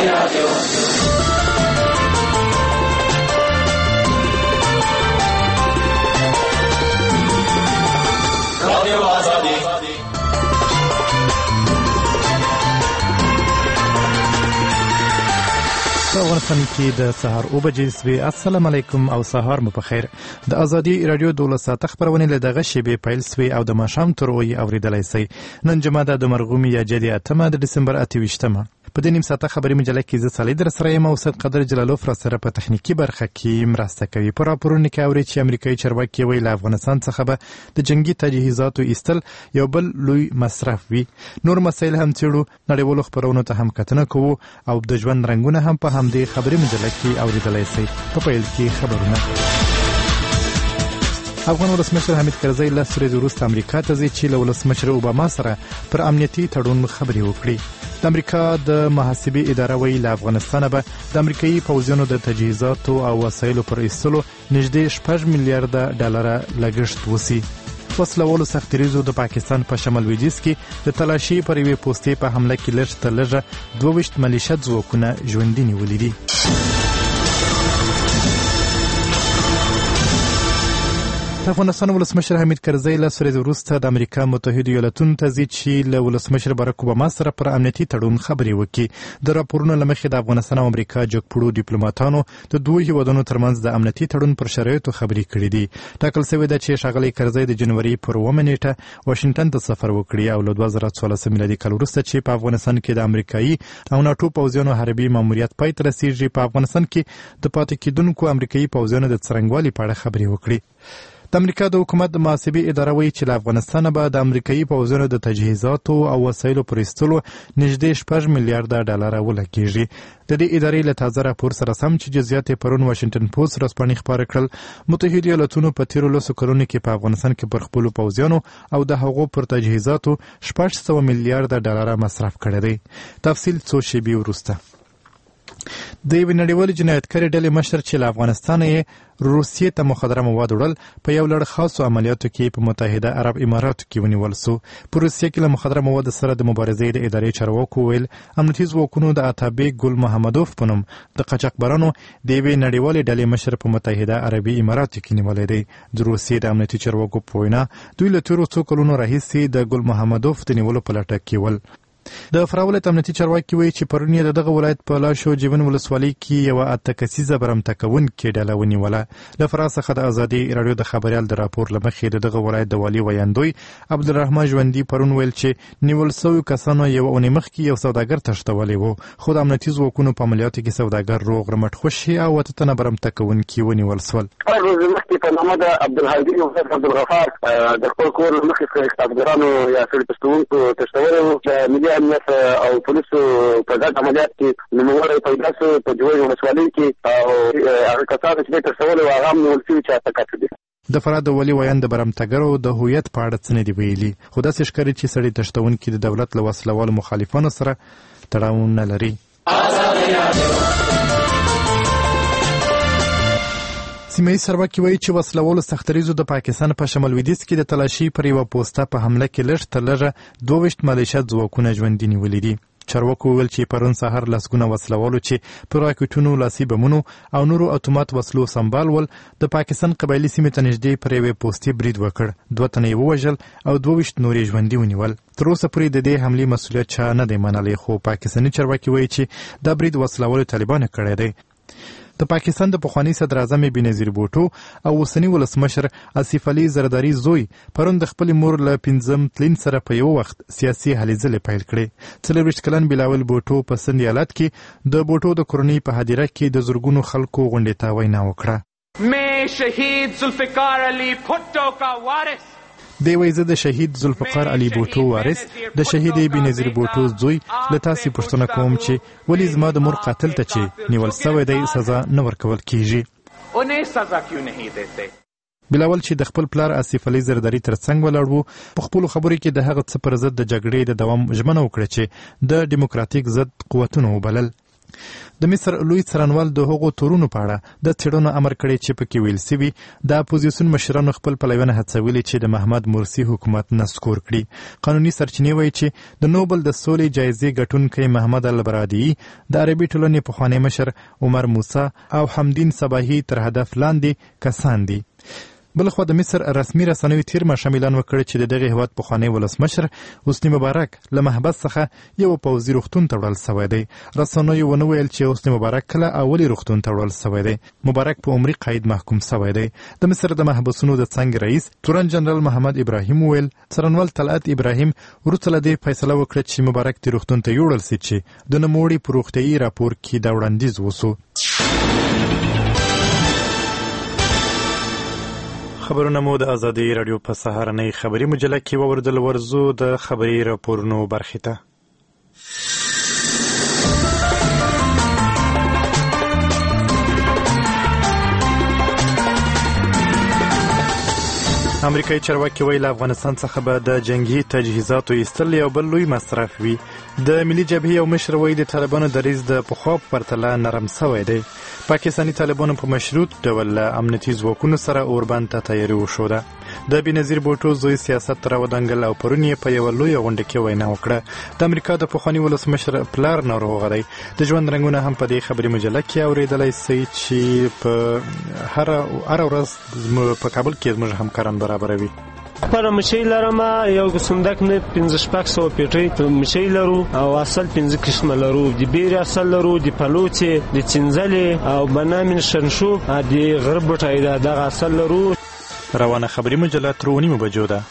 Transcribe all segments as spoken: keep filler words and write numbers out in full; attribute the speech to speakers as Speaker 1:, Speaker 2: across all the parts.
Speaker 1: افغانستان کې د سهار او بجې سوي. السلام علیکم او سهار مو په خیر. د ازادي رادیو دولس ساعته خبرونه له دغه شیبې پیل سوي او د ماښام تر اوی اوریدلای سي. نن جمعه د مرغومي یا جدي اتمه د دسمبر اته ویشتمه. په دې نیم ساعته خبري مجله کې زه صالح در سره یم او سید قدر جلالوف را سره په تخنیکی برخه کې مرسته کوي. پر راپورونه کې اوري چې امریکایي چارواکي ویل افغانستان څخه به د جنگي تجهیزاتو ایستل یو بل لوی مصرف وي. نور مسایل هم څېړو، نړیوالو خبرونو ته هم کتنه کوو او د ژوند رنګونه هم په همدې خبري مجله کې اوریدلای سي. په پیل کې خبرونه. افغان ولسمشر حمید کرزی له ورځې وروسته امریکا ته ځي چې له ولسمشر اوباما سره پر امنیتي تړون خبرې وکړي. د امریکا د محاسبې اداره وایي له افغانستانه به د امریکایي پوځیانو د تجهیزاتو او وسایلو پر ایستلو نږدې شپږ میلیارډه ډالره لګښت وسي. وسلوالو سختریزو د پاکستان په شمال لویدیځ کې د تلاشي پر یوې پوستې په حمله کې لږ تر لږه دوه ویشت ملیشه ځواکونه ژوندي نیولي دي. د افغانستان ولسمشر حمید کرزی له ورځې وروسته د امریکا متحده ایالاتونو ته ځي چې له ولسمشر باراک اوباما سره پر امنیتي تړون خبرې وکړي. د راپورونو له مخې د افغانستان او امریکا جګپوړو ډیپلوماټانو د دوه هیوادونو ترمنځ د امنیتي تړون پر شرایطو خبرې کړې دي. ټاکل شوې ده چې ښاغلی کرزی د جنوري پر اوومه نیټه واشنګټن ته سفر وکړي او له دوه زره څوارلس میلادي کال وروسته چې په افغانستان کې د امریکایي او ناټو پوځیانو حربي ماموریت پای ته رسیږي، په افغانستان کې د پاتې کېدونکو امریکایي پوځیانو د څرنګوالي په اړه خبرې وکړي. د امریکا د حکومت د محاسبې اداره وایي چې له افغانستانه به د امریکایي پوځیانو د تجهیزاتو او وسایلو پر ایستلو نږدې شپږ میلیارډه ډالره ولګېږي. د دې ادارې له تازه راپور سره سم چې جزئیات یې پرون واشنګټن پوسټ ورځپاڼې خپاره کړل، متحده ایالاتونو په تېرو لسو کلونو کې په افغانستان کې پر خپلو پوځیانو او د هغو پر تجهیزاتو شپږ سوه میلیارډه ډالره مصرف کړی دی. تفصیل څو شېبې وروسته. د یوې نړیوالې جنایتکارې ډلې مشر چې له افغانستانه یې روسیې ته مخدره مواد وړل په یو لړ خاصو عملیاتو کې په متحده عرب اماراتو کې ونیول سو. په روسیې کې له مخدره مواد سره د مبارزې د ادارې چارواکو ویل امنیتي ځواکونو د اتابک ګل محمدوف په نوم د قاچاقبرانو د یوې نړیوالې ډلې مشر په متحده عربي اماراتو کې نیولی دی. د روسیې د امنیتي چارواکو په وینا دوی له تېرو څو کلونو راهیسې د ګل محمدوف د نیولو په لټه کې ول. د فراولت امنیتي چارواکي وایي چې پرون یې د دغه ولایت په لاشو جیون ولسوالۍ کې یوه اته کسیزه برمته کوونکې ډله ونیوله. له فراه څخه د ازادي راډیو د خبریال د راپور له مخې د دغه ولایت د والي ویاندوی عبدالرحمن ژوندي پرون ویل چې نیول سویو کسانو یوه اونۍ مخکې یو سوداګر تښتولی و، خو د امنیتي ځواکونو په عملیاتو کې سوداګر روغ رمټ خوشي او اته تنه برمته کوونکي ونیول سول.
Speaker 2: مخکې په نامه د عبدالهادي عبدالغفار د خپل کور له مخې څخه استادګرانو یا سړي پښتونکو تښتولی و. د ملي امنیت او پولیسو په ګډ عملیات کې نوموړی پیدا سو په جوړ ولسوالۍ کې او هغه کسان چې تښتولي وو هغه هم نیول شوي چې اته کسه دي.
Speaker 1: د فراه د والي ویاند د برمتګرو د هویت په اړه څه نه دي ویلي، خو داسې ښکاري چې سړي تښتونکي د دولت له وسلوالو مخالفانو سره تړاو نه لري. سیمه ییز چارواکي وایي چې وسلوالو سختریزو د پاکستان په شمال لویدیځ کې د تلاشي پر یوه پوسته په حمله کې لږ تر لږه دوه ویشت ملیشه ځواکونه ژوندي نیولي دي. چارواکو وویل چې پرون سهار لسګونه وسلوالو چې په راکټونو، لاسي بمونو او نورو اتومات وسلو سمبال ول د پاکستان قبایلي سیمې ته نږدې پر یوې پوستې برید وکړ. دوه تنه یې ووژل او دوه ویشت نور یې ژوندي ونیول. تر اوسه پورې د دې حملې مسؤلیت چا نه دی منلی، خو پاکستاني چارواکي وایي چې دا برید وسلوالو طالبانو کړی دی. د پاکستان د پخواني صدر اعظم بېنظیر بوټو او اوسني ولسمشر آصف علي زرداري زوی پرون د خپلې مور له پنځم تلین سره په یو وخت سیاسي هلې ځلې پیل کړې. څلرویشت کلن بلاول بوټو په سند ایالت کې د بوټو د کورنۍ په هدیره کې د زرګونو خلکو غونډې ته وینا وکړه.
Speaker 3: مې شهید ذوالفقار علي بھٹو کا وارث
Speaker 1: دی وایي زه د شهید ذوالفقار علي بوټو وارث د شهید بېنظیر بوټو زوی له تاسې پوښتنه کوم چې ولې زما د مور قاتل ته چې نیول سوی دی سزا نه ورکول کیږي. بلاول چې د خپل پلار آصف علي زرداري ترڅنګ ولاړ و، په خپلو خبرو کې د هغه څه پر ضد د جګړې د دوام ژمنه وکړه چې د ډیموکراتیک ضد قوتونو وبلل. د مصر لوی څارنوال د هغو تورونو په اړه د څېړنو امر کړی چې پکې ویل سوي د اپوزیسیون مشرانو خپل پلویان هڅولي چې د محمد مرسي حکومت نسکور کړي. قانوني سرچینې وایي چې د نوبل د سولې جایزې ګټونکی محمد البرادعي د عربي ټولنې پخوانی مشر عمر موسی او حمدین صباحي تر هدف لاندې کسان دي. بلخوا د مصر رسمي رسنیو تیر ماښام اعلان وکړ چې د دغه هیواد پخوانی ولسمشر حسني مبارک له محبس څخه یو پوځي روغتون ته وړل سوی دی. رسنیو ونه ویل چې حسني مبارک کله اولي روغتون ته وړل سوی دی. مبارک په عمري قید محکوم سوی دی. د مصر د محبسونو د څنګ رئیس تورن جنرال محمد ابراهیم ویل څارنوال طلعت ابراهیم وروسته له دې فیصله وکړه چې مبارک د روغتون ته یوړل سي چې د نوموړي په روغتیايي راپور کې دا وړاندیز وسو. خبرونه مو د ازادي راډیو په سهارنۍ خبري مجله کې واوردل. ورزو د خبري راپورونو برخې ته. امریکایي چارواکي وایي له افغانستان څخه به د جنگي تجهیزاتو ایستل یو بل لوی مصرف وي. د ملي جبهې یو مشر وایي د طالبانو دریځ د پخوا په پرتله نرم سوی دی. پاکستاني طالبانو په مشروط ډول له امنیتي ځواکونو سره اوربند ته تیاري وښوده. د بېنظیر بوټو زوی سیاست ته راودانګل او پرون یې په یوه لویه غونډه کې وینا وکړه. د امریکا د پخواني ولسمشر پلار ناروغه دی. د ژوند رنګونه هم په دې خبري مجله کې اورېدلی سئ چې په هره ورځ په کابل کې زموږ همکاران برابروي.
Speaker 4: پر مچۍ لرم یو صندوق نه پنځه شپږ سوه پیټۍ مچۍ لرو او اصل پنځه قسمه لرو. د بیرې اصل لرو، د پلوڅې، د چنځلې او بنامین شنشو، د غرب بټۍ دغه اصل لرو.
Speaker 1: روانه خبري مجله تر اوه نیمو بجو ده.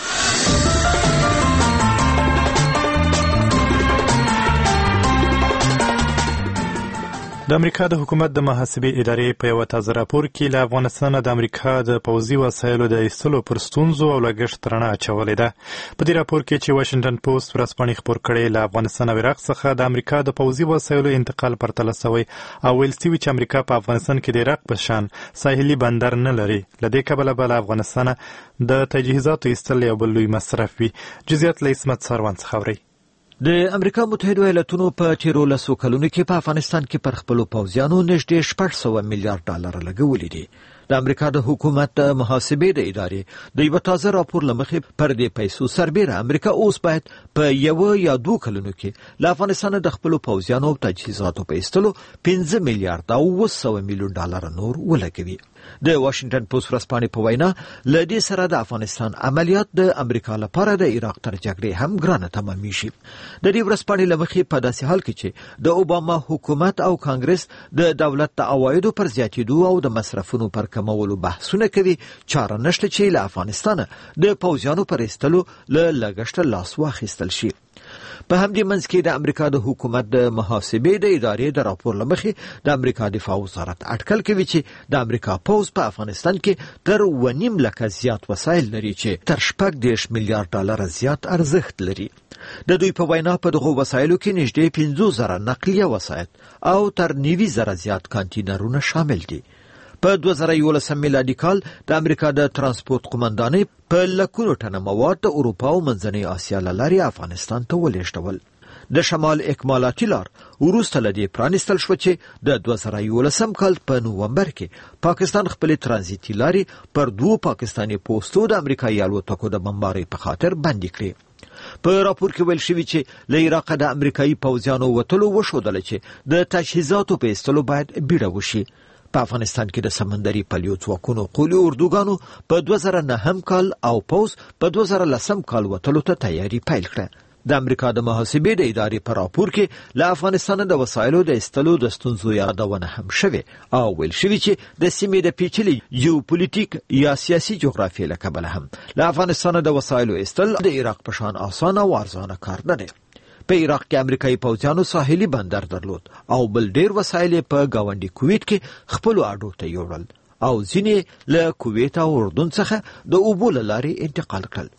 Speaker 1: د امریکا د حکومت د محاسبې ادارې په یوه تازه راپور کې له افغانستانه د امریکا د پوځي وسایلو د ایستلو پر ستونزو او لګښت رڼا اچولې ده. په دې راپور کې چې واشنګټن پوسټ ورځپاڼې خپور کړی، له افغانستان او عراق څخه د امریکا د پوځي وسایلو انتقال پرتله سوی او ویل سوي چې امریکا په افغانستان کې د عراق په شان ساحلي بندر نه لري. له دې کبله به له افغانستانه د تجهیزاتو ایستل یو بل لوی مصرف وي. جزئیات له عصمت ساروان څخه اورئ.
Speaker 5: د امریکا متحده ایالاتونو په تیرو لسو کلونو کې په افغانستان کې پر خپلو پوځیانو نږدې شپږ سوه میلیارډ ډالر لګولي دي. د امریکا د حکومت د محاسبې د ادارې د یو تازه راپور لمخې پر دې پیسو سربیره امریکا اوس باید په یو یا دوه کلونو کې له افغانستان د خپلو پوځیانو او تجهیزاتو په ایستلو پنځه میلیارډ او اووه سوه میلیون ډالر نور ولګوي. د واشنګټن پوسټ ورځپاڼې په وینا له دې سره د افغانستان عملیات د امریکا لپاره د عراق تر جګړې هم ګرانه تمامیږي. د دې ورځپاڼې له مخې په داسې حال کې چې د اوباما حکومت او کانګرس د دولت د عوایدو پر زیاتېدو او د مصرفونو پر کمولو بحثونه کوي، چاره نشته چې له افغانستانه د پوځیانو پر ایستلو له لګښته لاس واخیستل شي. په همدې منځ کې د امریکا د حکومت د محاسبې د ادارې د راپور له مخې د امریکا دفاع وزارت اټکل کوي چې د امریکا پوځ په افغانستان کې تر اوه نیم لکه زیات وسایل لري چې تر شپږ دېرش میلیارډ ډالر زیات ارزښت لري. د دوی په وینا په دغو وسایلو کې نږدې پنځه زره نقلیه وسایل او تر نوي زره زیات کانټینرونه شامل دي. په دوه زره یولسم میلادي کال د امریکا د ترانسپورت قومندانۍ په لکونو ټنه مواد د اروپا او منځنۍ اسیا له لارې افغانستان ته ولېږدول. د شمال اکمالاتي لار وروسته له دې پرانیستل شوه چې د دوه زره یولسم کال په نومبر کې پاکستان خپلې ترانزیتي لارې پر دوو پاکستاني پوستو د امریکایي الوتکو د بمبارۍ په خاطر بندي کړې. په راپور کې ویل شوي چې له عراقه د امریکایي پوځیانو وتلو وښودله چې د تجهیزاتو په ایستلو باید بیړه وشي. په افغانستان کې د سمندري پلیو ځواکونو قولي اردوګانو په دوه زره نهم کال او پوځ په دوه زره لسم کال وتلو ته تیاری پیل کړه. د امریکا د محاسبې د ادارې په راپور کې له افغانستان د وسایلو د ایستلو د ستونزو یادونه هم شوې او ویل شوي چې د سیمې د پیچلي جیوپولیټیک یا سیاسي جغرافیې له کبله هم له افغانستان د وسایلو ایستل د عراق په شان آسانه او ارزانه کار نه دی. په عراق کې امریکایي پوځیانو ساحلي بندر درلود او بل ډیر وسایل په گاونډي کویت کې خپل اډو ته یوړل او ځینې له کویت او اردن څخه د اوبو له لارې انتقال کړل.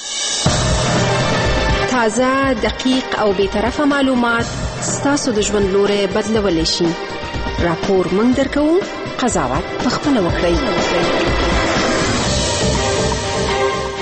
Speaker 6: تازه، دقیق او بی‌طرفه معلومات ستاسو د ژوند لوري بدلولی شي. راپور موږ درکوو، قضاوت پخپله وکړئ.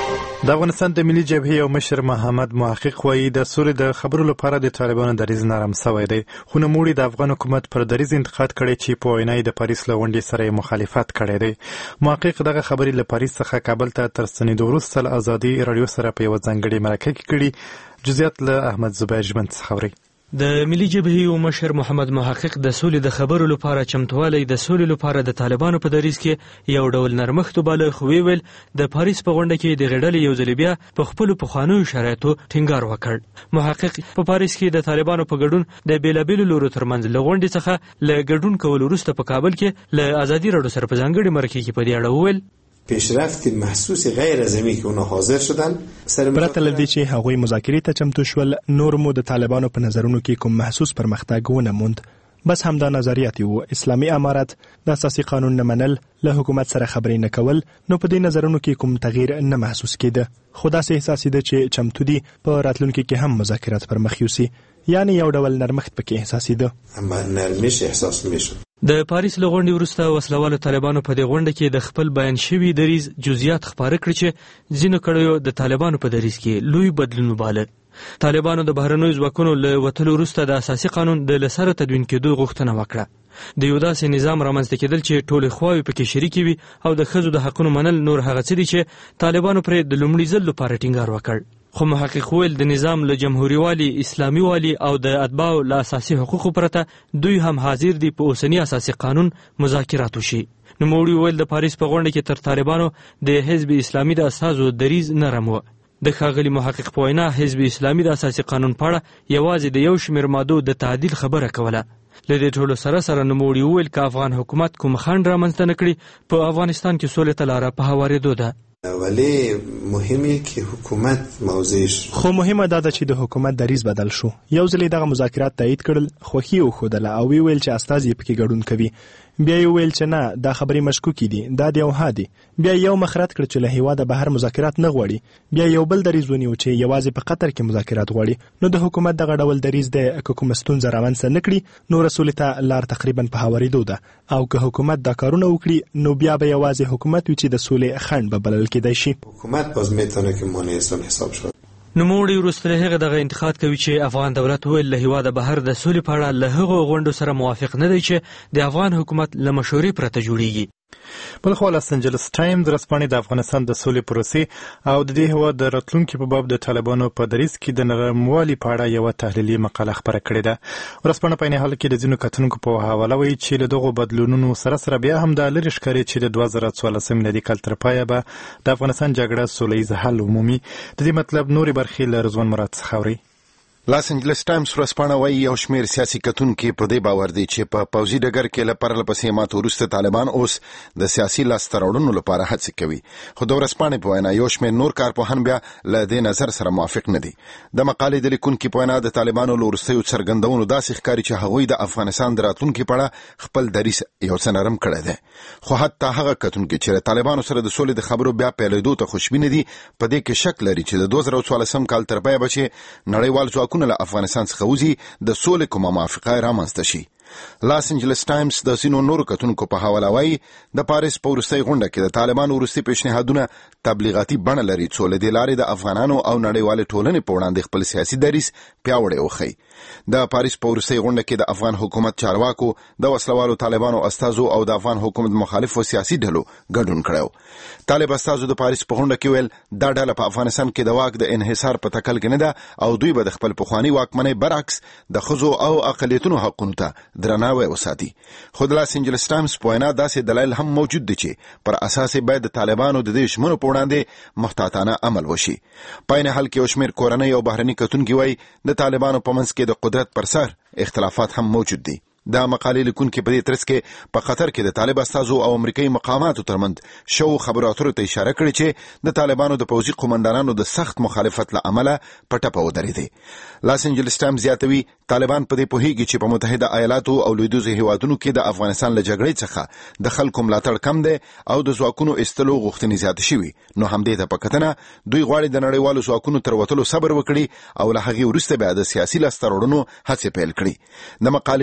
Speaker 1: د افغانستان د ملي جبهې یو مشر محمد محقق وایي د سولې د خبرو لپاره د طالبانو دریځ نرم شوی دی، خو نوموړي د افغان حکومت پر دریځ انتقاد کړی چې په وینا یې د پاریس له غونډې سره یې مخالفت کړی دی. محقق دغه خبرې له پاریس څخه کابل ته تر ستنېدو وروسته له ازادي راډیو سره په یوه ځانګړې مرکه کې کړي. جزئیات له احمد زبیر ژمن څخه اورئ.
Speaker 7: د ملي جبهې یو مشر محمد محقق د سولې د خبرو لپاره چمتوالی د سولې لپاره د طالبانو په دریځ کې یو ډول نرمښت وباله، خو ویل د پاریس په غونډه کې د غړډلې یو ځل بیا په خپلو پخوانیو شرایطو ټینګار وکړ. محقق په پاریس کې د طالبانو په ګډون د بیلابیلو لورو ترمنځ له غونډې څخه له ګډون کولو وروسته په کابل کې له ازادي راډیو سره په ځانګړې مرکه کې په دې اړه وویل
Speaker 8: پیشرفت محسوس غیر از اینی که اونا حاضر شدن
Speaker 9: پرته له دې چې هغوی مذاکرې ته چمتو شول، نور مو د طالبانو په نظرونو کې کوم محسوس پرمختګ ونه موند. بس همدا نظریات وو: اسلامي امارت، د اساسي قانون نه منل، له حکومت سره خبرې نه کول. نو په دې نظرونو کې کوم تغییر نه محسوس کېده، خو داسې احساسېده چې چمتو دي په راتلونکي کې هم مذاکرات پر مخ یوسي، یعنی یو ډول نرمښت پکې احساسېده.
Speaker 8: اما نرمش احساس میشه.
Speaker 7: د پاریس له غونډې وروسته وسلوالو طالبانو په دې غونډه کې د خپل بیان شوي دریځ جزئیات خپاره کړي چې ځینو کړیو د طالبانو په دریځ کې لوی بدلون وباله. طالبانو د بهرنیو ځواکونو له وتلو وروسته د اساسي قانون د لسره تدوین کېدو غوښتنه وکړه. د یو داسې نظام رامنځته کېدل چې ټولې خواوې پکې شریکې وي او د ښځو د حقونو منل نور هغه څه دي چې طالبانو پرې د لومړي ځل لپاره ټینګار وکړ. خو محقق ویل د نظام له جمهوریت والي، اسلامي والي او د اتباعو له اساسي حقوقو پرته دوی هم حاضر دي په اوسني اساسي قانون مذاکرات وشي. نوموړي ویل د پاریس په غونډه کې تر طالبانو د حزب اسلامي د اساسو دریځ نرم و. د ښاغلي محقق په وینا حزب اسلامي د اساسي قانون په اړه یوازې د یو شمېر مادو د تعدیل خبره کوله. له دې ټولو سره سره نوموړي ویل که افغان حکومت کوم خنډ رامنځته نه کړي، په افغانستان کې سولې ته لاره په هوارېدو ده.
Speaker 8: ولی مهمه که حکومت موضعش
Speaker 9: خو مهمه دا ده چې د حکومت دریځ بدل شو. یو ځل دغه مذاکرات تایید کړل، خوښي وښودله او وی ویل چې استازي پکې ګډون کوي. بیا یې ویل چې نه، دا خبرې مشکوکې دي، دا د اوها دي. بیا یو مخرت کړ چې له هیواده بهر مذاکرات نه غواړي. بیا یو بل دریځ ونیو چې یوازې په قطر کې مذاکرات غواړي. نو د حکومت دغه ډول دریځ د که کومه ستونزه رامنځته نه کړي، نو رسولې ته لار تقریبا په هوارېدو ده. او که حکومت دا کارونه وکړي، نو بیا به یوازې حکومت وي چې د سولې خنډ به بلل کېدای شي.
Speaker 8: حکومت باز میتونه که مانع اصلا حساب شد.
Speaker 7: نوموړي وروسته له هغه دغه انتقاد کوي چې افغان دولت ویل له هیواده بهر د سولې په اړه له هغو غونډو سره موافق نه دی چې د افغان حکومت له مشورې پرته جوړیږي.
Speaker 1: بلخوا لاس انجلس ټایمز ورځپاڼې د افغانستان د سولې پروسې او د دې هېواد د راتلونکي په باب د طالبانو په دریځ کې د نرموالي په اړه یوه تحلیلي مقاله خپره کړې ده. ورځپاڼه په عین حال کې د ځینو کتونکو په حواله وایي چې له دغو بدلونونو سره سره بیا هم دا لرې ښکاري چې د دوه زره څوارلسم میلادي کال تر پایه به د افغانستان جګړه سوله ییز حل ومومي. د دې مطلب نورې برخې له رضوان مراد څخه اورئ.
Speaker 10: لاس انجلس ټایمز ورځپاڼه وایي یو شمېر سیاسي کتونکي په دې باور دي چې په پوځي ډګر کې له پرله پسې ماتو وروسته طالبان اوس د سیاسي لاسته راوړنو لپاره هڅې کوي. خو د ورځپاڼې په وینا یو شمېر نور کارپوهان بیا له دې نظر سره موافق نه دي. د مقالې د لیکونکي په وینا د طالبانو له وروستیو څرګندونو داسې ښکاري چې هغوی د افغانستان د راتلونکي په اړه خپل دریځ یو څه نرم کړی دی. خو حتی هغه کتونکي چې له طالبانو سره د سولې د خبرو بیا پیلېدو ته خوشبینه دي، په دې کې شک لري چې د دوه زره څوارلسم کال تر پایه به چې نړیوال ځواکونه له افغانستان خوځي د سولې کومه موافقه رامنځته شي. لاس انجلس ټایمز د ځینو نورو کتونکو په حواله وایي د پاریس په وروستۍ غونډه کې د طالبانو وروستي پیشنهادونه تبلیغاتي بڼه لري څو له دې لارې د افغانانو او نړیوالې ټولنې په وړاندې خپل سیاسي دریځ پیاوړی وښيي. د پاریس په وروستۍ غونډه کې د افغان حکومت چارواکو، د وسلوالو طالبانو استازو او د افغان حکومت مخالفو سیاسي ډلو ګډون کړی. طالب استازو د پاریس په غونډه کې ویل دا ډله په افغانستان کې د واک د انحصار په تکل کې نه ده او دوی به د خپل پخواني واکمنۍ برعکس د ښځو او اقلیتونو حقونو ته درناوی وساتي. خو د لاس انجلس ټایمز په وینا داسې دلایل هم موجود دي چې پر اساس باید د طالبانو د دې ژمنو په وړاندې محتاطانه عمل وشي. په عین حال کې یو شمېر کورنۍ او بهرني کتونکي وایي د طالبانو په منځ کې د قدرت پر سر اختلافات هم موجود دي. دا مقالې لیکونکي په دې ترڅ کې په قطر کې د طالب استازو او امریکایي مقاماتو ترمنځ شو خبرو اترو ته اشاره کړې چې د طالبانو د پوځي قومندانانو د سخت مخالفت له امله په ټپه ودرېدې. لاس انجلس ټایمز زیاتوي طالبان په دې پوهیږي چې په متحده ایالاتو او لویدیځو هیوادونو کې د افغانستان له جګړې څخه د خلکو ملاتړ کم دی او د ځواکونو ایستلو غوښتنې زیاتې شوي. نو همدې ته په کتنه دوی غواړي د نړیوالو ځواکونو تر وتلو صبر وکړي او له هغې وروسته بیا د سیاسي لاسته راوړنو هڅې پیل کړي. د مقالې لیکونکی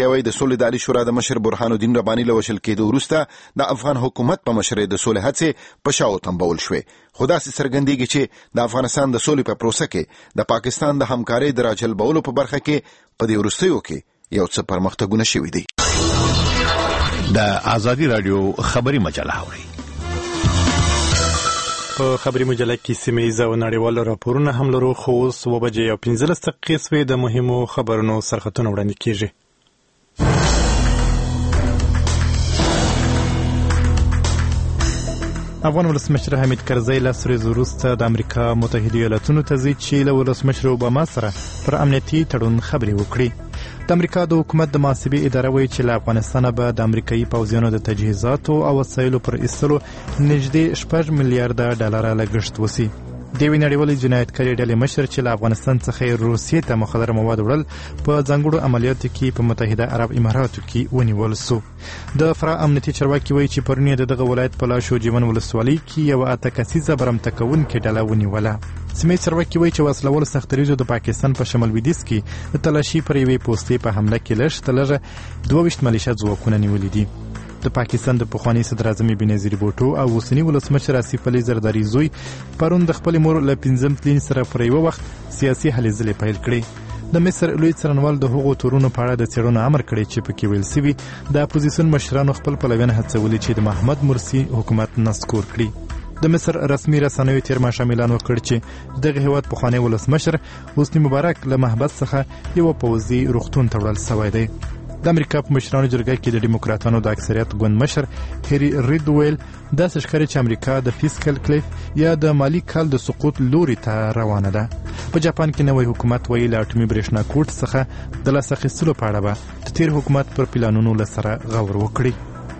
Speaker 10: وایي د سولې د عالي شورا د مشر برهان الدین رباني له وشل کېدو وروسته د افغان حکومت په مشرۍ د سولې هڅې په شاو تنبول شوې، خو داسې څرګندېږي چې د افغانستان د سولې په پروسه کې د پاکستان د همکارۍ د راجلبولو په برخه کې په دې وروستیو کې یو څه پرمختګونه شوي دي.
Speaker 11: د آزادي رادیو خبري مجله اوري.
Speaker 1: په خبري مجله کې سیمه ییزه او نړیوالو راپورونه هم لرو، خو اوس اوه بجې او پنځلس دقیقې سوې. د مهمو خبرونو سرخطونه وړاندې کیږي. افغان ولسمشر حامد کرزی له ورځې وروسته د امریکا متحده ایالاتونو ته ځي چې له ولسمشر اوباما سره پر امنیتي تړون خبرې وکړي. د امریکا د حکومت د محاسبې اداره وایي چې له افغانستانه به د امریکایي پوځیانو د تجهیزاتو او وسایلو پر ایستلو نږدې شپږ میلیارډه ډالره لګښت وشي. د یوې نړیوالې جنایتکارۍ ډلې مشر چې له افغانستان څخه روسیې ته مخدره مواد وړل په ځانګړو عملیاتو کې په متحده عرب اماراتو کې ونیول سو. د فرا امنیتي چارواکي وایي چې پرون یې د دغه ولایت په لاشو جیمن ولسوالۍ کې یوه اته کسیزه برمته کوونکې ډله ونیوله. سیمه ییز چارواکي وایي چې وسلوال سختدریځو د پاکستان په شمال لویدیځ کې د تلاشي پر یوې پوستې په حمله کې لږ تر لږه دوه ویشت ملیشه ځواکونه نیولي دي. د پاکستان د پخواني صدر اعظم بېنظیر بوټو او اوسني ولسمشر آصف علي زرداري زوی پرون د خپلې مور له پنځم تلین سره پر یوه وخت سیاسي هلې ځلې پیل کړې. د مصر لوی څارنوال د هغو تورونو په اړه د څېړنو امر کړی چې پکې ویل سوي د اپوزیسیون مشرانو خپل پلویان هڅولي چې د محمد مرسي حکومت نسکور کړي. د مصر رسمي رسنیو تیر ماښام اعلان وکړ چې دغه هیواد پخوانی ولسمشر حسني مبارک له محبس څخه یوه پوځي روغتون ته وړل سوی دی. د امریکا په مشرانو جرګه کې د ډیموکراتانو د اکثریت ګوند مشر هری رید ویل داسې ښکاري چې امریکا د فیسکل کلیف یا د مالي کال د سقوط لوري ته روانه ده. په جاپان کې نوی حکومت وایي له اټومي برېښنا کوټ څخه د لاس اخیستلو په اړه به د تیر حکومت پر پلانونو له سره غور وکړي.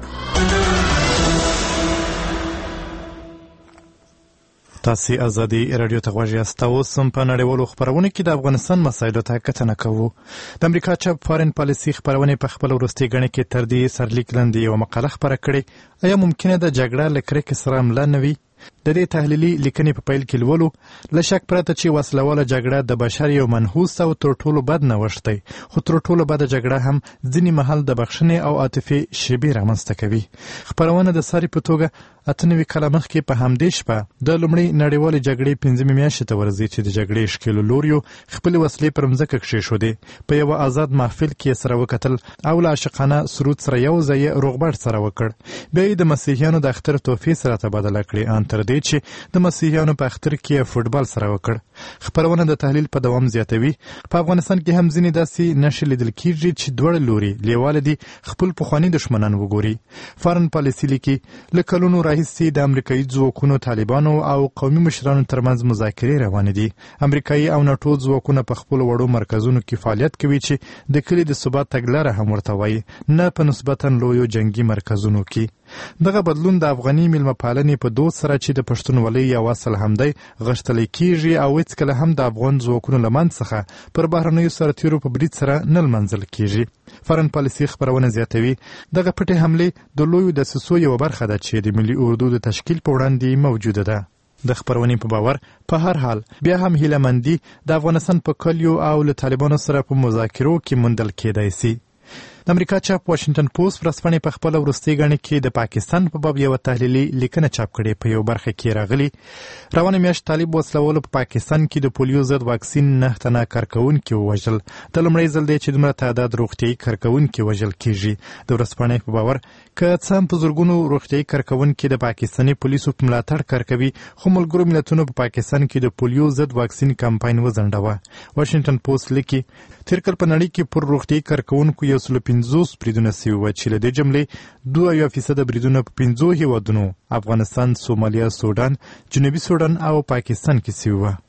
Speaker 1: تاسې ازادي رادیو ته غوږ یاست. اوس هم په نړیوالو خپرونو کې د افغانستان مسایلو ته کتنه کوو. د امریکا چپ فارن پالیسي خپرونې په خپل وروستۍ ګڼه کې تر دې سرلیک لاندې یوه مقاله خپره کړې. آیا ممکنه ده جګړه له کرکې سره مله نه وي؟ د دې تحلیلي لیکنې په پیل کې لولو له شک پرته چې وسلواله جګړه د بشر یو منحوس او تر ټولو بد نوښت دی، خو تر ټولو بده جګړه هم ځینې مهال د بخښنې او عاطفې شیبې رامنځته کوي. خپرونه د ساري په توګه اته نوي کاله مخکې په همدې شپه د لومړۍ نړیوالې جګړې پنځمې میاشتې ته ورځي چې د جګړې ښکېلو لوریو خپلې وسلې پر مځکه کښېښودې. په یوه آزاد محفل کې یې سره وکتل او له عاشقانه سرود سره یو ځای یې روغبړ سره وکړ. بیا یې د مسیحیانو د اختر تحفې سره تبادله کړې، ان تر دې چې د مسیحیانو په اختر کې یې فوټبال سره وکړ. خپرونه د تحلیل په دوام زیاتوي. په افغانستان کې هم ځینې داسې نښې لیدل کېږي چې دواړه لوري لیواله دي خپل پخواني دښمنان وګوري. فارن پالیسي لیکي له کلونو راهیسې د امریکایي ځواکونو، طالبانو او قومي مشرانو ترمنځ مذاکرې روانې دي. امریکایي او ناټو ځواکونه په خپلو وړو مرکزونو کې فعالیت کوي چې د کلي د ثبات تګلاره هم ورته وایي، نه په نسبتا لویو جنگي مرکزونو کې. دغه بدلون د افغاني میلمه پالنې په دود سره چې د پښتونولۍ یو اصل هم دی غښتلی کېږي او هېڅکله هم د افغان ځواکونو له منځ څخه پر بهرنیو سرتېرو په برید سره نه لمنځل کېږي. فارن پالیسي خپرونه زیاتوي دغه پټې حملې د لویو دسیسو یوه برخه ده چې د ملي اردو د تشکیل په وړاندې موجوده ده. د خپرونې په باور په هر حال بیا هم هیله مندي د افغانستان په کلیو او له طالبانو سره په مذاکرو کې موندل کېدای سي. د امریکا چاپ واشنګټن پوسټ ورځپاڼې په خپله وروستۍ ګڼه کې د پاکستان په باب یوه تحلیلي لیکنه چاپ کړې. په یو برخه کې راغلي روانه میاشت طالب وسلوالو په پاکستان کې د پولیو ضد واکسین نه تنه کارکوونکي ووژل. د لومړی ځل دی چې دومره تعداد روغتیایي کارکوونکي وژل کېږي. د ورځپاڼې په باور که څه هم په زرګونو روغتیایي کارکوونکي د پاکستاني پولیسو په ملاتړ کار کوي، خو ملګرو ملتونو په پاکستان کې د پولیو ضد واکسین کمپاین وځنډوه. واشنګټن پوسټ لیکي تیر کال په نړۍ کې پر روغتیایي کارکوونکو یو سل پنځوس بریدونه سوي وو چې له دې جملې دوه اویا فیصده بریدونه په پنځو هیوادونو افغانستان، سومالیا، سودان، جنوبي سودان او پاکستان کې سوي وو.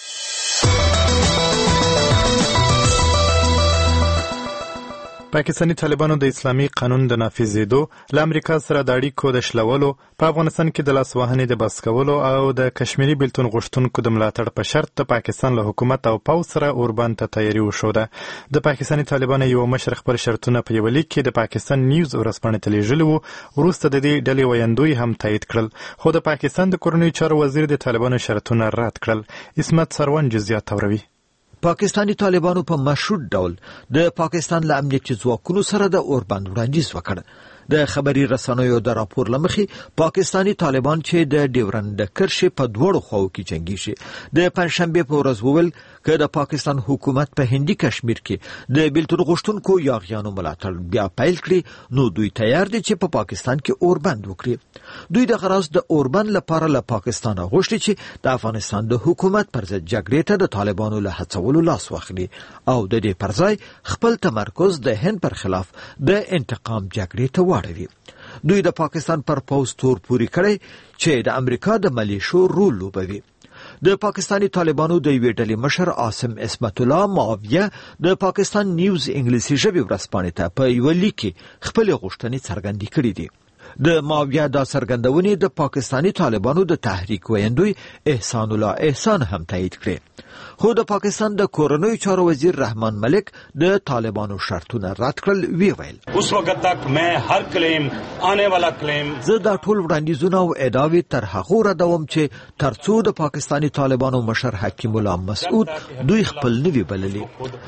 Speaker 1: پاکستاني طالبانو د اسلامي قانون د نافذېدو له امریکا سره د اړیکو د شلولو، په افغانستان کې د لاسوهنې د بس کولو او د کشمیري بېلتون غوښتونکو د ملاتړ په شرط د پاکستان له حکومت او پوځ سره اوربند ته تیاري وښوده. د پاکستاني طالبانو یو مشر خپل شرطونه په یوه لیک کې د پاکستان نیوز ورځپاڼې ته لیږلي وو. وروسته د دې ډلې ویندوی هم تایید کړل، خو د پاکستان د کورنیو چارو وزیر د طالبانو شرطونه رد کړل. عصمت سروان جزئیات اوروي.
Speaker 5: پاکستانی طالبانو په مشروط ډول د پاکستان له امنیتي ځواکونو سره د اوربند وړاندیز وکړ. د خبري رسنیو د راپور لمخې پاکستانی طالبان چې د ډیورند کرښې په دوړو خواو کې جنگیږي د پنځشنبه په ورځ وویل چې د پاکستان حکومت په هندي کشمیر کې د بیلتون غوښتونکو یاغیانو ملاتړ بیا پیل کړي نو دوی تیار دي چې په پا پاکستان کې اوربند وکړي. دوی د غراض د اوربند لپاره له پاکستان غوښتي چې د افغانستان د حکومت پر ضد جګړې ته د طالبانو له هڅولو لاس واخلي او د دې پر ځای خپل تمرکز د هند پر خلاف د انتقام جګړې ته واړوي. دوی د پاکستان پر پوز تور پوری کړی چې د امریکا د ملیشو رول لوبوي. د پاکستانی طالبانو د یوې ډلې مشر عاصم عصمت الله معاویه د پاکستان نیوز انګلیسي ژبې ورځپاڼې ته په یوه لیک کې خپل غوښتنې څرګندې کړې دي. د معاویه دا څرګندونې د پاکستانی طالبانو د تحریک ویندوی احسان الله احسان هم تایید کړې. خو د پاکستان د کورنیو چارو وزیر رحمان ملک د طالبانو شرطونه رد کړل. وی ویل
Speaker 12: اوس وخت تک مې هر کلیم آنے والا کلیم
Speaker 5: زه دا ټول وړاندیزونه او ادعاوې تر هغه ردوم چې ترڅو د پاکستانی طالبانو مشر حکیم الله مسعود دوی خپل نوی بللی.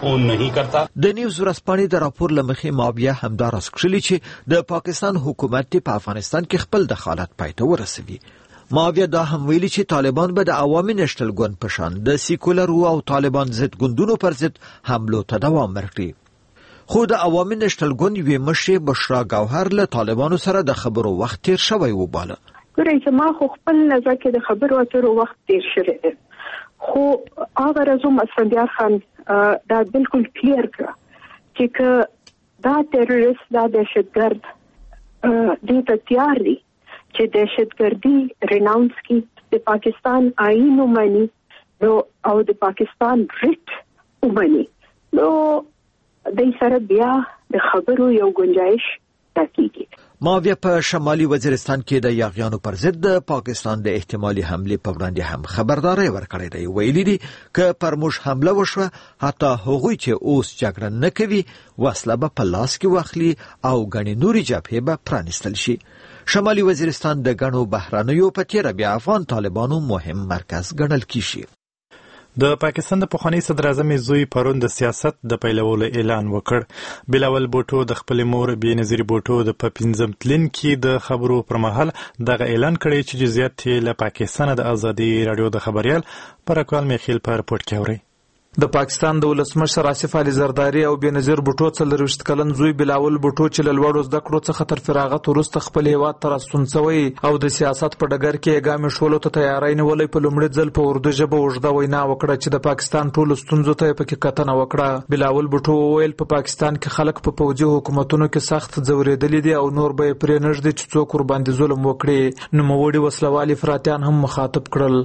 Speaker 5: د نیوز ورځپاڼې د راپور لمخې معاویه همدا راز کړلي چې د پاکستان حکومت په افغانستان کې خپل دخالت پای ته ورسوي. معاویه دا هم ویلي چې طالبان به د عوامي نشتل ګوند په شان د سیکولر او طالبان ضد ګوندونو پر ضد حملو ته دوام ورکړي. خو د عوامي نشتل ګوند یوې مشرې بشرا ګوهر له طالبانو سره د خبرو وخت تیر شوی وباله.
Speaker 13: ګورئ چې ما خو خپل نظر کې د خبرو اترو وخت تیر شوی دی، خو هغه رزوم اسفندیار خان دا بالکل کلیر کړه چې که دا تروریست دا دهشتګرد دې ته تیار دي چې دهشتګردي ریناونس کی د پاکستان آئین ومني نو او د پاکستان ریټ ومني نو د سره بیا د خبرو یو گنجائش تکیږي.
Speaker 5: معاویه په شمالي وزیرستان کې د یاغیانو پر ضد د پاکستان د احتمالي حمله په وړاندې هم خبرداري ورکړې دی. ویلي دي چې پر موږ حمله وشوه حتی هغوی چې اوس جګړه نه کوي وسله به په لاس کې واخلي او غني نوري جبهه به پرانستل شي. شمالي وزیرستان د غنو بهرانيو په تیر بیا افغان طالبانو مهم مرکز ګڼل کیږي.
Speaker 1: د پاکستان د پخوانی صدر اعظم زوی پرون د سیاست د پیلولو اعلان وکړ. بلاول بوټو د خپل مور بېنظیر بوټو د په پنځم تلین کې د خبرو پر مهال دغه اعلان کړی چې جزئیات له پاکستان د ازادي رادیو د خبريال پر اکوال میخیل پر پورت کې اوري.
Speaker 14: د پاکستان د ولسمشر آصف علي زرداری او بېنظیر بوټو څلرویشت کلن زوی بلاول بوټو چې له لوړو زده کړو څخه تر فراغت وروسته خپل هیواد ته راستون شوی او د سیاست په ډګر کې ګامې شولو ته تیاری نیولی په لومړي ځل په اردو ژبه اوږده وینا وکړه چې د پاکستان ټولو ستونزو ته یې پکې کتنه وکړه. بلاول بوټو وویل په پاکستان کې خلک په پوځي حکومتونو کې سخت ځورېدلي دي او نور به یې پرې نږدې چې څوک ورباندې ظلم وکړي. نوموړي وسلوال افراطیان هم مخاطب کړل.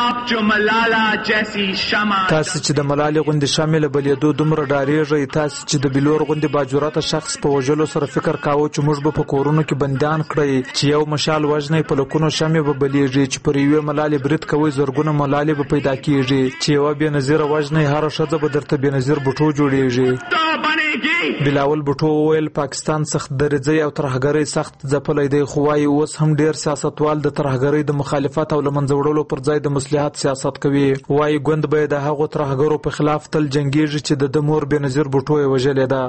Speaker 14: تاسې چې د ملالې غوندې شامل بلیدو دومره ډاریږئ، تاسې چې د بلور غوندې باجوراته شخص په وژلو سره فکر کاوه چې موږ به په کورونو کې بندیان کړئ، چې یو مشال وژنئ په لکونو شمې به بلیږي، چې پر یوې ملالې برید کوئ زرګونه ملالې به پیدا کیږي، چې یوه بېنظیره وژنئ هره ښځه به درته بېنظیر بوټو جوړیږي. بلاول بوټو وویل پاکستان سخت درځي او ترهګرۍ سخت ځپلی دی، خو وایي اوس هم ډیر سیاستوال د ترهګرۍ د مخالفت او له منځه وړلو پر ځای د مصلحت سیاست کوي. وایي ګوند به د هغو ترهګرو په خلاف تل جنګیږي چې د د مور بېنظیر بوټو یې وژلې ده.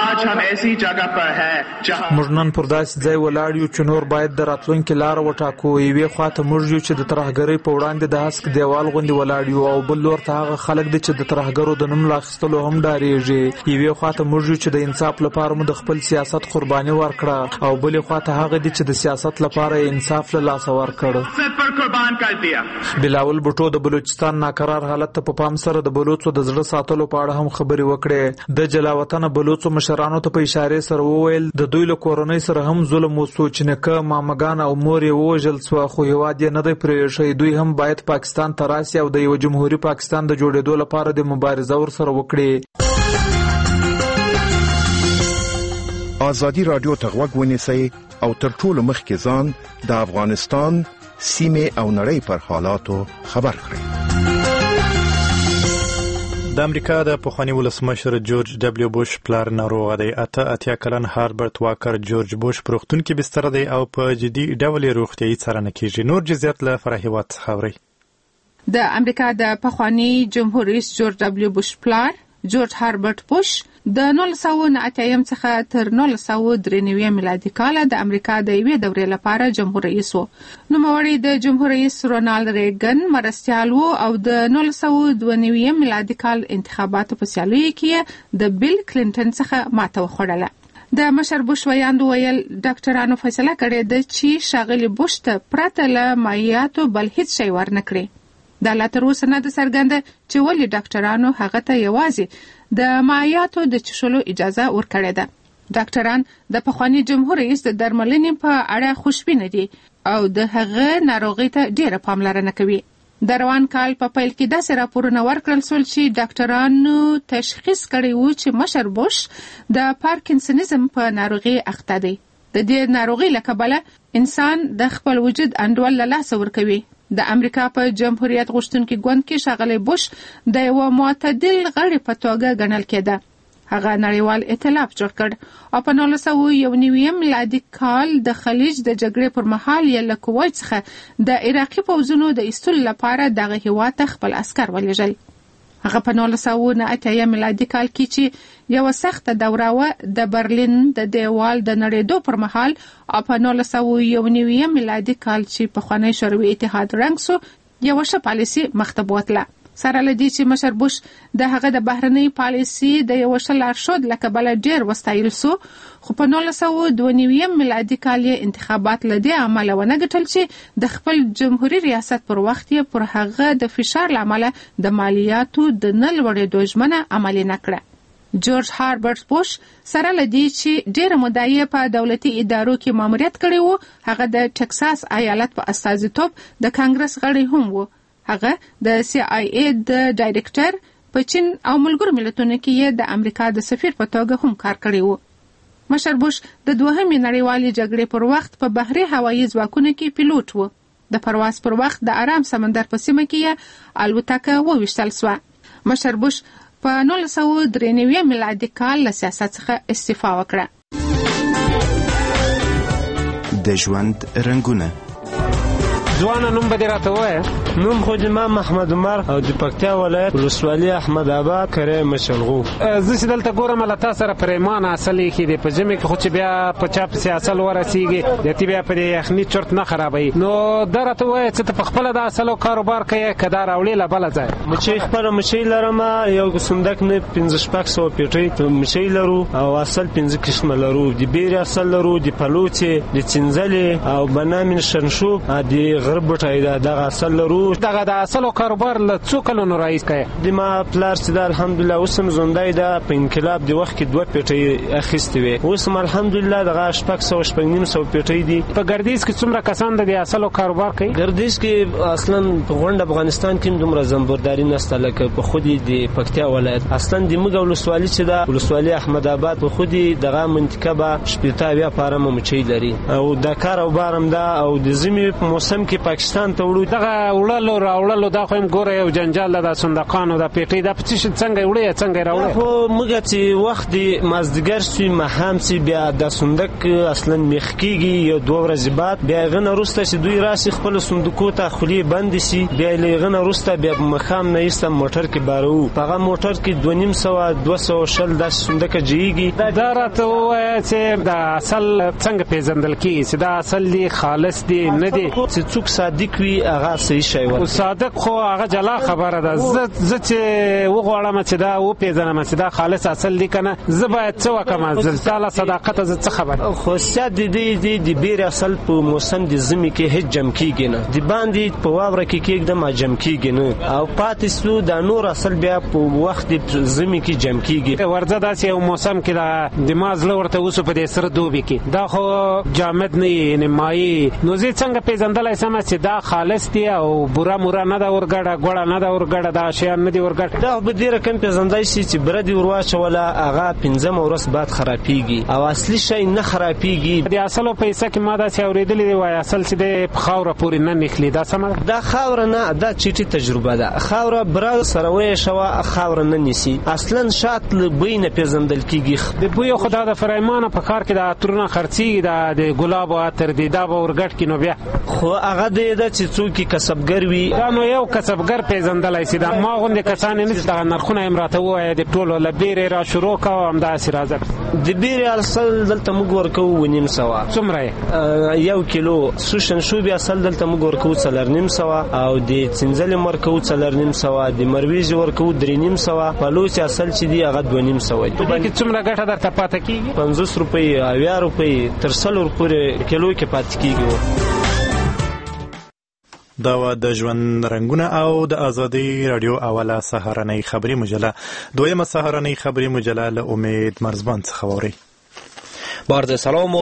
Speaker 14: موږ نن پر داسې ځای ولاړ یو چې نور باید د راتلونکي لاره وټاکو. یوې خواته موږ یو چې د ترهګرۍ په وړاندې د هسک دیوال غوندې ولاړ یو او بل لور ته هغه خلک دي چې د ترهګرو د نوم له اخیستلو هم ډارېږي. یوې خواته موږ یو چې د انصاف لپاره مو د خپل سیاست قرباني ورکړه او بلې خواته هغه دي چې د سیاست لپاره یې انصاف له لاسه ورکړ. بلاول بوټو د بلوچستان ناقرار حالت ته په پام سره د بلوڅو د زړه ساتلو په اړه هم خبرې وکړې. د جلاوطنه بلوڅو مشرانو ته په اشارې سره وویل د دوی له کورنۍ سره هم ظلم وسو چې نیکه مامګان او مور یې ووژل سوه، خو هیواد یې نه دی پرېښی. دوی هم باید پاکستان ته راسي او د یوه جمهوري پاکستان د جوړېدو لپاره د مبارزه ورسره وکړي.
Speaker 11: ازادي رادیو ته غوږ ونیسئ او تر ټولو مخکې ځان د افغانستان سیمې او نړۍ پر حالاتو خبر کړئ.
Speaker 1: د امریکا د پخوانی ولسمشر جورج ډبلیو بوش پلار ناروغه دی. اته اتیا کلن هاربرت واکر جورج بوش په روغتون کې بستر دی او په جدي ډول روغتیايي څارنه کیږي. نور جزئیات له فرحیوات څخه اورئ.
Speaker 15: د امریکا د پخوانی جمهور رئیس جورج دبلیو بوش پلار جورج هاربرټ بوش د نولس سوه نه اتیا څخه تر نولس سوه درې نوي میلادي کال د امریکا د یوې دورې لپاره جمهور رئیس و. نوموړی د جمهور رئیس رونالد ریګن مرستیال و او د نولس سوه دوه نوي میلادي کال انتخاباتو په سیالیو کې د بیل کلینټن څخه ماته وخوړله. د مشر بوش ویاند ویل ډاکټرانو فیصله کړې ده چې ښاغلي بوش ته پرته له مایعاتو بل هیڅ شی ورنه کړي. دا لا تر اوسه نه ده څرګنده چې ولې ډاکټرانو هغه ته یوازې د مایعاتو د څښلو اجازه ورکړې ده. ډاکټران د پخوانی جمهور رئیس د درملنې په اړه خوشبینه دي او د هغه ناروغۍ ته ډیره پاملرنه کوي. د روان کال په پیل کې داسې راپورونه ورکړل شول چې ډاکټرانو تشخیص کړی و چې مشر بوش د پارکینسنزم په ناروغۍ اخته دی. د دې ناروغۍ له کبله انسان د خپل وجود انډول له لاسه ورکوي. د امریکا په جمهوریت غوښتونکي ګوند کې ښاغلی بوش د یوه معتدل غړي په توګه ګڼل کېده. هغه نړیوال ائتلاف جوړ کړ او په نولس سوه یو نوي میلادي کال د خلیج د جګړې پر مهال یې له کویت څخه د عراقي پوځونو د ایستلو لپاره دغه هېواد ته خپل عسکر ولېږل. هغه په نولس سوه نه اتیا میلادي کال کې چې یوه سخته دوره وه د برلین د دیوال د نړېدو پر مهال او په نولس سوه یو نوي میلادي کال چې پخوانی شوروي اتحاد ړنګ سو یوه ښه پالیسي مخته بوتله. سره له دې چې مشر بوش د هغه د بهرنۍ پالیسي د یوه ښه لارښود له کبله ډېر وستایل سو، خو په نولس سوه دوه نوي میلادي کال یې انتخابات له دې امله ونه ګټل چې د خپل جمهوري ریاست پر وخت یې پر هغه د فشار له امله د مالیاتو د نه لوړېدو ژمنه عملي نه کړه. جورج هاربرټ بوش سره له دې چې ډېره موده یې په دولتي ادارو کې ماموریت کړی و، هغه د ټکساس ایالت په استازیتوب د کانګرس غړی هم و. هغه د سی آی ای د ډایرکټر په چین او ملګرو ملتونو کې یې د امریکا د سفیر په توګه هم کار کړی و. مشر بوش د دوهمې نړیوالې جګړې پر وخت په بحري هوایي ځواکونو کې پیلوټ و. د پرواز پر وخت د آرام سمندر په سیمه کې یې الوتکه وویشتل سوه. مشر بوش په نولس سوه درې نوي میلادي کال له سیاست څخه استعفا وکړه.
Speaker 16: د ژوند رنګونه
Speaker 4: ځوانه نوم به دې راته ووایه. نوم خو د ما محمد عمر او د پکتیا ولایت ولسوالي احمد آباد کری مشلغو.
Speaker 17: زه چې دلته ګورم له تا سره پریمانه اصل ایښي دی په ژمي کې، خو چې بیا په چا پسې اصل ورسېږي د تی بیا په دې یخني چرت نه خرابوي. نو دا راته ووایه چې ته په خپله د اصلو کاروبار کوې که دا راوړې له بله ځایه؟
Speaker 4: مچۍ خپله مچۍ لرم، یو صندوق نه پنځه شپږ سوه پیټۍ مچۍ لرو او اصل پنځه قسمه لرو. د بیرې اصل لرو، د پلوڅې، د چینځلې او بنامین شنشوب، د غرب بټای دا دغه اصل لرو.
Speaker 17: دغه د اصلو کاروبار له څو کلونو راهیسې کوې؟
Speaker 4: د ما پلار چې دا الحمدلله اوس هم ژوندی ده، په انقلاب د وخت کې دوه پیټۍ اخیستې وې، اوس هم الحمدلله دغه شپږ سوه شپږ نیم سوه پیټۍ دي.
Speaker 17: په ګردیز کې څومره کسان د دې اصلو کاروبار کوي؟
Speaker 4: ګردیز کې اصلا په غونډ افغانستان کې دومره زنبورداري نشته لکه په خودي د پکتیا ولایت. اصلا د موږ ولسوالي چې ده ولسوالي احمد آباد په خودي دغه منطقه به شپېته اویا پارمه مچۍ لري او د کار او بار هم ده او د ژمي په موسم کې پاکستان ته وړو.
Speaker 17: دغه وړلو راوړلو دا خو هم ګوره یو جنجال ده، د صندوقانو د پیټۍ دا په څه شي څنګه یې وړې څنګه یې راوړې؟
Speaker 4: خو موږ چې وخت د مازدیګر سوي ماښام سي بیا د صندوق اصلا میخ کېږي یو دوه ورځې بعد، بیا هغه نه وروسته چې دوی راسي خپلو صندوقو ته خولې بندې سي، بیا له هغه نه وروسته بیا په ماښام نه ایسته موټر کې بارو. په هغه موټر کې دوه نیم سوه دوه سوه شل داسې صندوقه جوړېږي.
Speaker 17: دا راته ووایه چې د اصل څنګه پېژندل کېږي چې دا اصل دی خالص دی نه دی؟
Speaker 4: چې څوک صادق وي هغه صحیح شی ورکوي.
Speaker 17: صادق خو هغه جلا خبره ده. زه چې وغواړم چې دا وپېژنم چې دا خالص اصل دی که نه، زه باید څه وکړم؟ زه ستا له صداقته زه څه خبر؟
Speaker 4: خصوصیت د دې د بیرې اصل په موسم د ژمي کې هېڅ جمع کېږي نه، د باندې په واوره کې کېږدم جمع کېږي نه، او پاتې سو د نور اصل بیا په وخت د ژمي کې جمع کېږي.
Speaker 17: ورځه داسې یو موسم کې د ما زړه ورته اوسو په دې سره دوبي کې دا خو جامد نه یي یعنې مایع، نو زه څنګه پېژندلی سم چې دا خالص دی او بوره موره نه ده ورګډه، ګوړه نه ده ورګډه، دا شیان نه دي ورګډ؟
Speaker 4: دا به دې رقم پېژندی شي چې بره دې ورواچوله هغه پنځمه ورځ بعد خرابېږي او اصلي شی نه خرابېږي.
Speaker 17: د اصلو په حصه کې ما داسې اورېدلي دی وایي اصل چې دی په خاوره پورې نه نښلي، دا سمه ده؟
Speaker 4: دا خاوره نه، دا چیټي تجربه ده. خاوره بره سره ویشوه خاوره نه نیسي، اصلا شات له بوی نه پېژندل کېږي.
Speaker 17: د بوی خو دا د فرایمانه په کار کې د عطرونه خرڅېږي، دا د ګلاب او عطر دی، دا به ورګډ کړي نو بیا
Speaker 4: خو هغه دی ده چې څوک یې کسبګر
Speaker 17: کسبګر وي دا نو یو کسبګر پیژندلای شي دا ما غوندې کسان نه دغه نرخونه هم راته ووایه د ټولو له بیرې را شروع کوه همداسې راځه
Speaker 4: د بیرې اصل دلته موږ ورکوو نیم سوه
Speaker 17: څومره
Speaker 4: یو کیلو سوشن شوبې اصل دلته موږ ورکوو څلور نیم سوه او د څنځلې ورکوو څلور نیم سوه د مرویزې ورکوو درې نیم سوه پلوڅې اصل چې دي هغه دوه نیم سوه دي
Speaker 17: په دې کې څومره ګټه درته پاته کېږي
Speaker 4: پنځوس روپۍ اویا روپۍ تر څلور پورې کیلو کې پاتې کېږي.
Speaker 1: دا و د ژوند رنګونه او د آزادۍ راډیو اوله سهارنۍ خبري مجله. دویمه سهارنۍ خبري مجله له امید مرزبان څخه واورئ.
Speaker 18: با عرض سلام